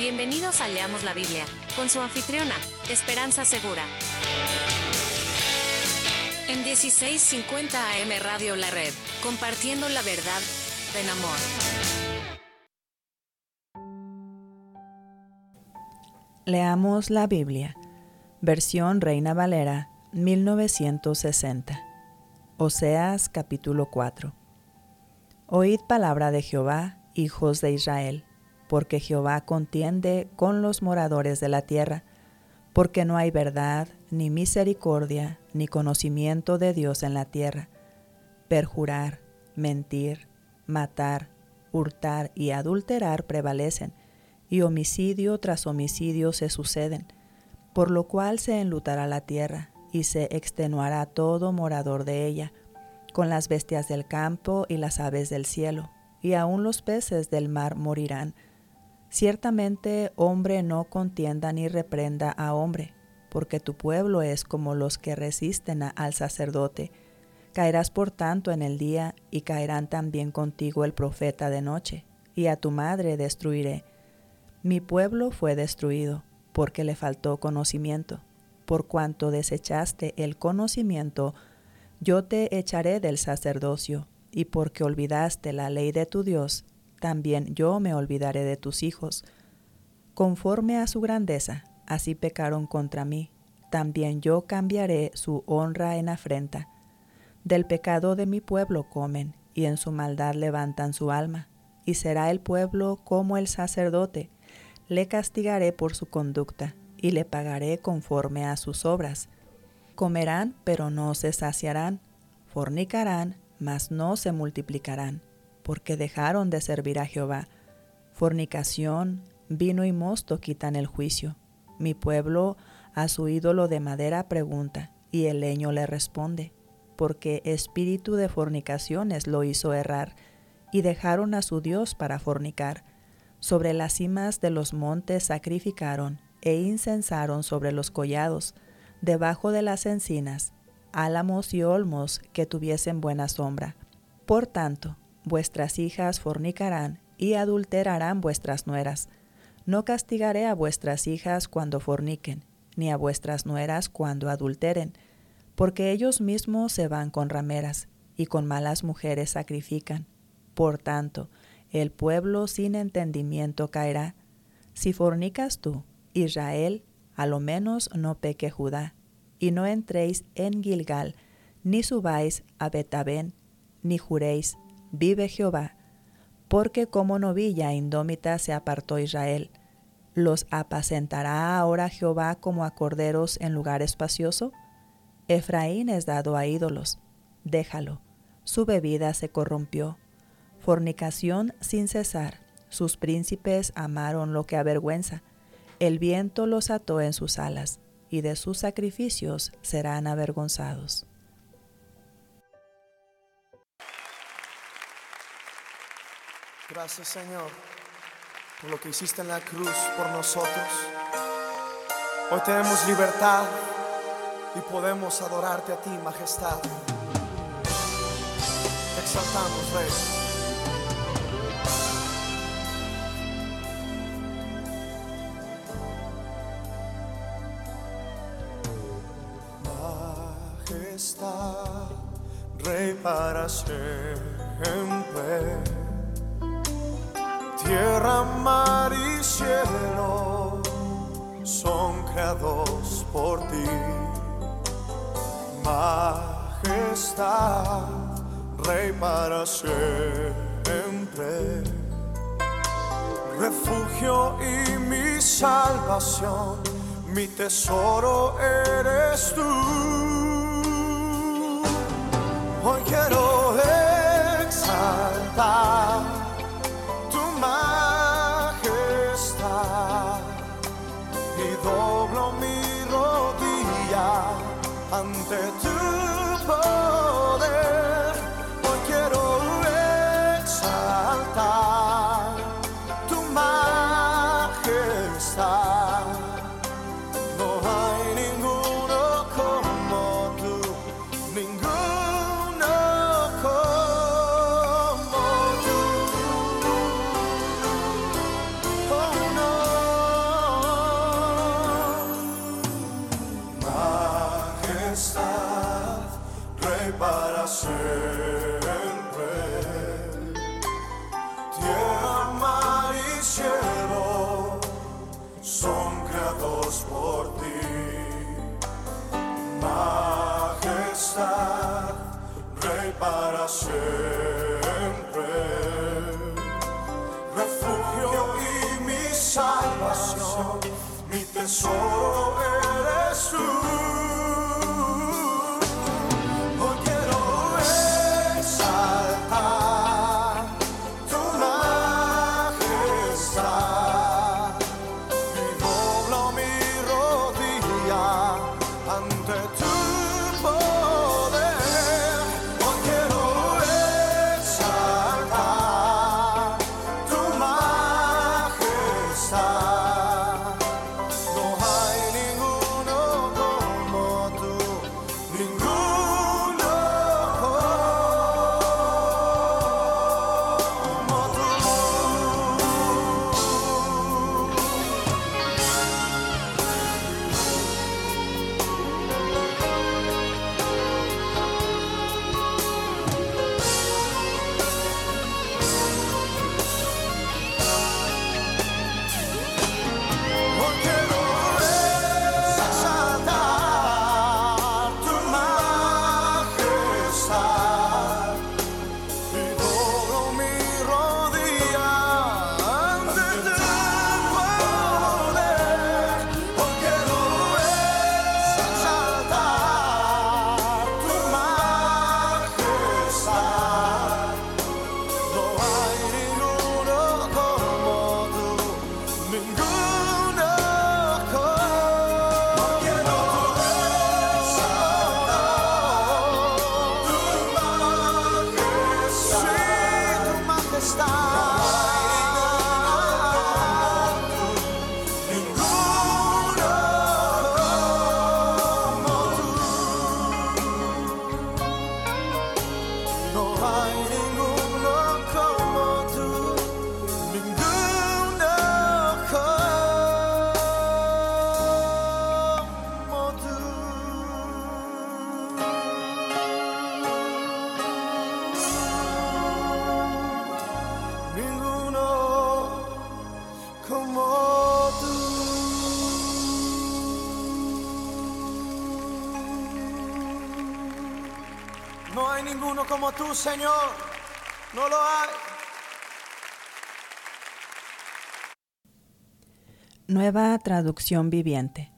Bienvenidos a Leamos la Biblia, con su anfitriona, Esperanza Segura. En 1650 AM Radio La Red, compartiendo la verdad en amor. Leamos la Biblia, versión Reina Valera, 1960. Oseas capítulo 4. Oíd palabra de Jehová, hijos de Israel, porque Jehová contiende con los moradores de la tierra, porque no hay verdad, ni misericordia, ni conocimiento de Dios en la tierra. Perjurar, mentir, matar, hurtar y adulterar prevalecen, y homicidio tras homicidio se suceden, por lo cual se enlutará la tierra, y se extenuará todo morador de ella, con las bestias del campo y las aves del cielo, y aun los peces del mar morirán. Ciertamente hombre no contienda ni reprenda a hombre, porque tu pueblo es como los que resisten al sacerdote. Caerás por tanto en el día, y caerán también contigo el profeta de noche, y a tu madre destruiré. Mi pueblo fue destruido, porque le faltó conocimiento. Por cuanto desechaste el conocimiento, yo te echaré del sacerdocio, y porque olvidaste la ley de tu Dios, también yo me olvidaré de tus hijos. Conforme a su grandeza, así pecaron contra mí, también yo cambiaré su honra en afrenta. Del pecado de mi pueblo comen, y en su maldad levantan su alma, y será el pueblo como el sacerdote. Le castigaré por su conducta, y le pagaré conforme a sus obras. Comerán, pero no se saciarán, fornicarán, mas no se multiplicarán, porque dejaron de servir a Jehová. Fornicación, vino y mosto quitan el juicio. Mi pueblo a su ídolo de madera pregunta, y el leño le responde, porque espíritu de fornicaciones lo hizo errar, y dejaron a su Dios para fornicar. Sobre las cimas de los montes sacrificaron, e incensaron sobre los collados, debajo de las encinas, álamos y olmos que tuviesen buena sombra. Por tanto, vuestras hijas fornicarán y adulterarán vuestras nueras. No castigaré a vuestras hijas cuando forniquen, ni a vuestras nueras cuando adulteren, porque ellos mismos se van con rameras, y con malas mujeres sacrifican. Por tanto, el pueblo sin entendimiento caerá. Si fornicas tú, Israel, a lo menos no peque Judá, y no entréis en Gilgal, ni subáis a Betabén, ni juréis, vive Jehová, porque como novilla indómita se apartó Israel. ¿Los apacentará ahora Jehová como a corderos en lugar espacioso? Efraín es dado a ídolos, déjalo, su bebida se corrompió. Fornicación sin cesar, sus príncipes amaron lo que avergüenza. El viento los ató en sus alas, y de sus sacrificios serán avergonzados. Gracias, Señor, por lo que hiciste en la cruz por nosotros. Hoy tenemos libertad y podemos adorarte a ti, majestad. Te exaltamos, Rey. Majestad, Rey para siempre. Tierra, mar y cielo son creados por ti. Majestad, Rey para siempre. Refugio y mi salvación, mi tesoro eres tú. Hoy quiero exaltar tu majestad y doblo mi rodilla ante tu poder. Hoy quiero exaltar tu majestad. No hay ninguno como tú, ninguno como tú. Oh no. cantamos por ti. Majestad, Rey para siempre, refugio y mi salvación, mi tesoro eres tú. Hoy quiero exaltar tu majestad y doblo mi rodilla ante tu poder. Hoy quiero exaltar tu majestad. No hay ninguno como tú, ninguno como tú. Hoy quiero exaltar tu majestad y doblo mi rodilla ante tu poder. Hoy quiero exaltar tu majestad. No hay ninguno como tú, ninguno como. Quiero exaltar tu majestad. Sí, tu majestad. Ninguno como tú. No hay ninguno como tú, ninguno como tú. Ninguno como tú. No hay ninguno como tú, Señor. No lo hay. Nueva traducción viviente.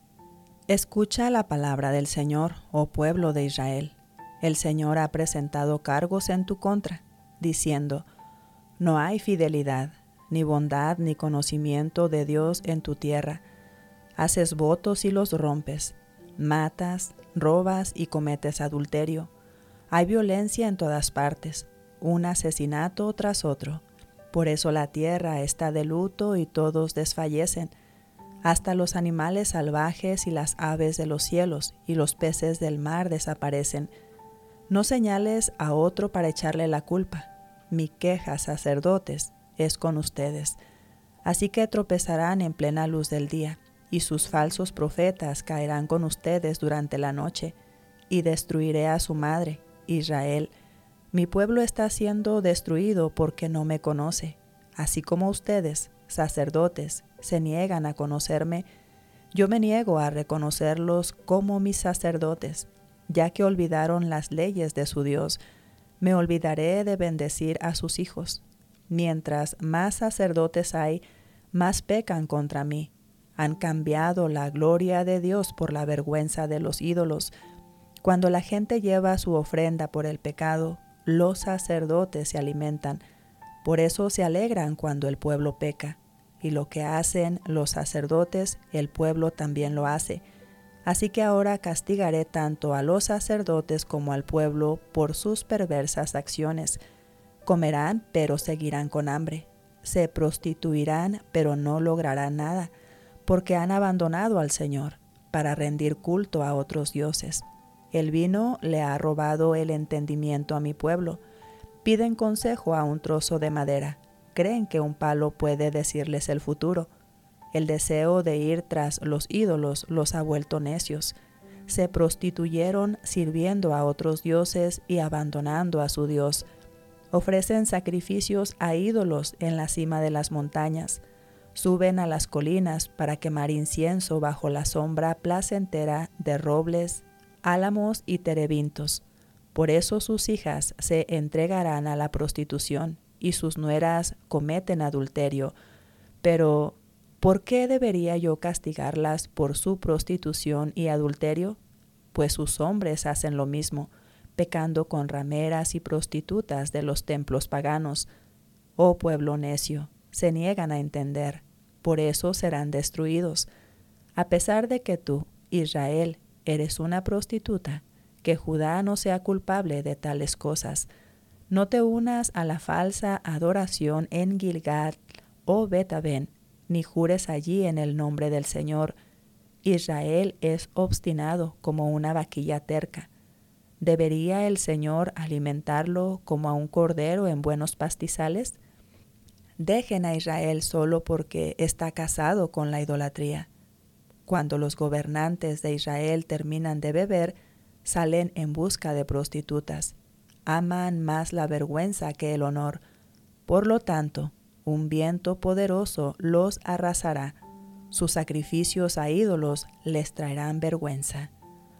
Escucha la palabra del Señor, oh pueblo de Israel. El Señor ha presentado cargos en tu contra, diciendo: no hay fidelidad, ni bondad, ni conocimiento de Dios en tu tierra. Haces votos y los rompes, matas, robas y cometes adulterio. Hay violencia en todas partes, un asesinato tras otro. Por eso la tierra está de luto y todos desfallecen. Hasta los animales salvajes y las aves de los cielos y los peces del mar desaparecen. No señales a otro para echarle la culpa. Mi queja, sacerdotes, es con ustedes. Así que tropezarán en plena luz del día, y sus falsos profetas caerán con ustedes durante la noche, y destruiré a su madre, Israel. Mi pueblo está siendo destruido porque no me conoce. Así como ustedes, sacerdotes, se niegan a conocerme, yo me niego a reconocerlos como mis sacerdotes, ya que olvidaron las leyes de su Dios. Me olvidaré de bendecir a sus hijos. Mientras más sacerdotes hay, más pecan contra mí. Han cambiado la gloria de Dios por la vergüenza de los ídolos. Cuando la gente lleva su ofrenda por el pecado, los sacerdotes se alimentan. Por eso se alegran cuando el pueblo peca. Y lo que hacen los sacerdotes, el pueblo también lo hace. Así que ahora castigaré tanto a los sacerdotes como al pueblo por sus perversas acciones. Comerán, pero seguirán con hambre. Se prostituirán, pero no lograrán nada, porque han abandonado al Señor para rendir culto a otros dioses. El vino le ha robado el entendimiento a mi pueblo. Piden consejo a un trozo de madera. Creen que un palo puede decirles el futuro. El deseo de ir tras los ídolos los ha vuelto necios. Se prostituyeron sirviendo a otros dioses y abandonando a su Dios. Ofrecen sacrificios a ídolos en la cima de las montañas. Suben a las colinas para quemar incienso bajo la sombra placentera de robles, álamos y terebintos. Por eso sus hijas se entregarán a la prostitución y sus nueras cometen adulterio. Pero, ¿por qué debería yo castigarlas por su prostitución y adulterio? Pues sus hombres hacen lo mismo, pecando con rameras y prostitutas de los templos paganos. Oh pueblo necio, se niegan a entender, por eso serán destruidos. A pesar de que tú, Israel, eres una prostituta, que Judá no sea culpable de tales cosas. No te unas a la falsa adoración en Gilgal o Bet-aven, ni jures allí en el nombre del Señor. Israel es obstinado como una vaquilla terca. ¿Debería el Señor alimentarlo como a un cordero en buenos pastizales? Dejen a Israel solo porque está casado con la idolatría. Cuando los gobernantes de Israel terminan de beber, salen en busca de prostitutas. Aman más la vergüenza que el honor. Por lo tanto, un viento poderoso los arrasará. Sus sacrificios a ídolos les traerán vergüenza.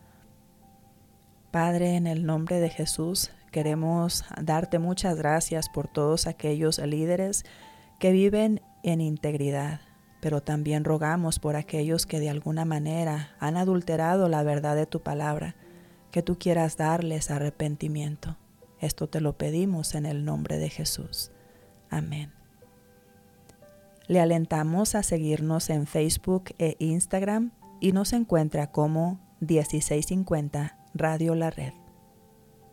Padre, en el nombre de Jesús, queremos darte muchas gracias por todos aquellos líderes que viven en integridad, pero también rogamos por aquellos que de alguna manera han adulterado la verdad de tu palabra, que tú quieras darles arrepentimiento. Esto te lo pedimos en el nombre de Jesús. Amén. Le alentamos a seguirnos en Facebook e Instagram y nos encuentra como 1650 Radio La Red.